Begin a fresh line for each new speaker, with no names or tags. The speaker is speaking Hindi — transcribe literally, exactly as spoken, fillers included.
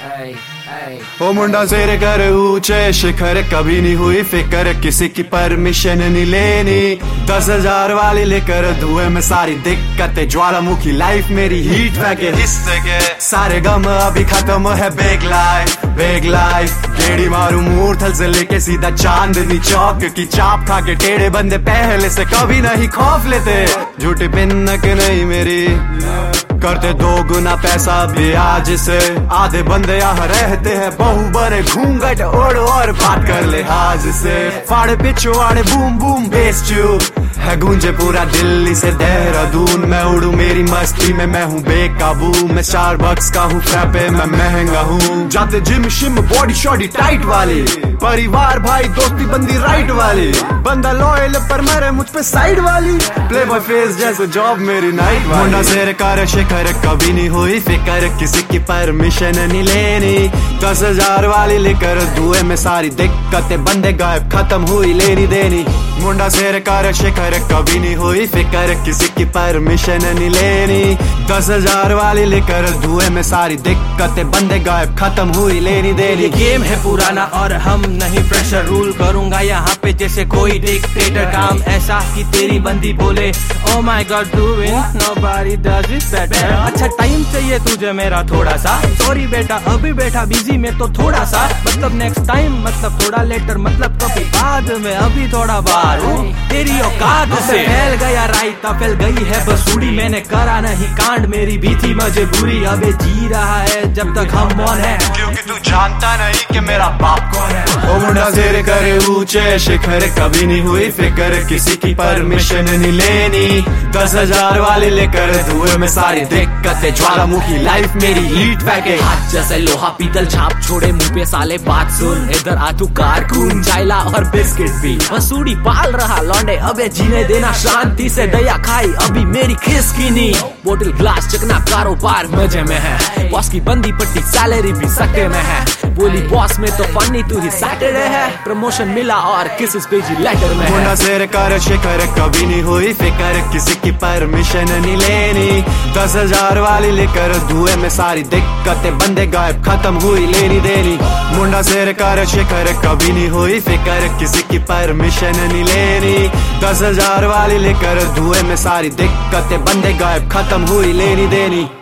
ओ मुंडा सिर कर ऊंचे शिखर, कभी नहीं हुई फिक्र, किसी की परमिशन नहीं लेनी। दस हजार वाली लेकर धुएं में सारी दिक्कतें, ज्वालामुखी लाइफ मेरी हीट वैके हिस्से के सारे गम अभी खत्म है। बेग लाइफ बेग लाइफ गेड़ी मारू मूर्थल से लेके सीधा चांदनी चौक की चाप खा के टेढ़े बंदे पहले से कभी नहीं खौफ लेते। झूठी पिन्नक नहीं मेरी, करते दो गुना पैसा भी आज से। आधे बंदे यहाँ रहते हैं बहु बने घूंघट ओढ़ और बात कर ले आज से। फाड़े पिछवाड़े बूम बूम बेस चू है गूंजे पूरा दिल्ली से देहरादून। मैं उड़ू मेरी मस्ती में, मैं हूँ बेकाबू। मैं स्टारबक्स का हूँ फ्रैपे मैं महंगा हूँ। जाते जिम शिम बॉडी शॉडी टाइट वाली, परिवार भाई दोस्ती बंदी राइट वाली। बंदा लॉयल पर मरे मुझ पे साइड वाली, प्ले बॉय फेस जैसे जॉब मेरी नाइट वाली। मुंडा शेर कर शिखर, कभी नहीं हुई फिक्र, किसी की परमिशन नहीं लेनी। दस हजार वाली लेकर धुएं में सारी दिक्कतें, बंदे गायब खत्म हुई लेनी देनी। मुंडा शेर कर शिखर, कभी नहीं हुई फिक्र, किसी की परमिशन नहीं लेनी। दस हजार वाली लेकर धुएं में सारी दिक्कतें, बंदे गायब खत्म हुई लेनी देनी।
ये गेम है पुराना और हम नहीं फ्रेशर, रूल करूंगा यहाँ पे जैसे कोई डिक्टेटर। काम ऐसा कि तेरी बंदी बोले oh my god do it, nobody does it better. अच्छा टाइम चाहिए तुझे मेरा थोड़ा सा, सॉरी बेटा अभी बैठा बिजी में तो थोड़ा सा। मतलब नेक्स्ट टाइम मतलब थोड़ा लेटर, मतलब कभी बाद में, अभी थोड़ा बाहर हूँ तेरी औकात से। फैल गया रायता फैल गई है बसूड़ी, मैंने करा नहीं कांड मेरी भी थी मजबूरी। अबे जी रहा है जब तक हम मौन है,
क्योंकि तू जानता नहीं कि मेरा बाप कौन है। ओ मुंडा सिर करे ऊंचे शिखर, कभी नहीं हुई फिक्र, किसी की परमिशन नहीं लेनी। दस हजार वाले लेकर धुएं में सारी दिक्कतें, ज्वालामुखी लाइफ मेरी हीट वैके।
हाथ जैसे लोहा पीतल छाप छोड़े मुंह पे साले बात सुन। इधर आ तू कारकून चाइला और बिस्किट भी, मसूड़ी पाल रहा लौंडे अबे जीने देना शांति से। दया खाई अभी मेरी खिसकीनी, बोतल ग्लास चकना कारोबार मजे में है। बॉस की बंदी पट्टी सैलरी भी सके में है। बोली बॉस में तो फनी तू ही सैटरडे है। प्रमोशन मिला और किस पेजी लेटर में है।
मुंडा सिर कर शिखर, कभी नहीं हुई फिक्र, किसी की परमिशन नहीं लेनी। दस हजार वाली लेकर धुएं में सारी दिक्कतें, बंदे गायब खत्म हुई लेनी देनी। मुंडा सिर कर शिखर, कभी नहीं हुई फिक्र, किसी की परमिशन नहीं लेनी। दस हजार वाली लेकर धुएं में सारी दिक्कतें, बंदे गायब खत्म हुई लेनी देनी।